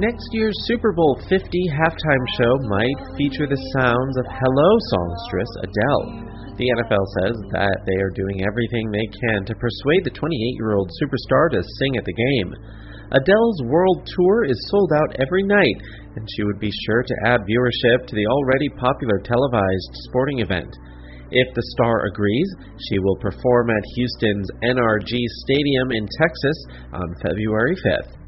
Next year's Super Bowl 50 halftime show might feature the sounds of Hello songstress Adele. The NFL says that they are doing everything they can to persuade the 28-year-old superstar to sing at the game. Adele's world tour is sold out every night, and she would be sure to add viewership to the already popular televised sporting event. If the star agrees, she will perform at Houston's NRG Stadium in Texas on February 5th.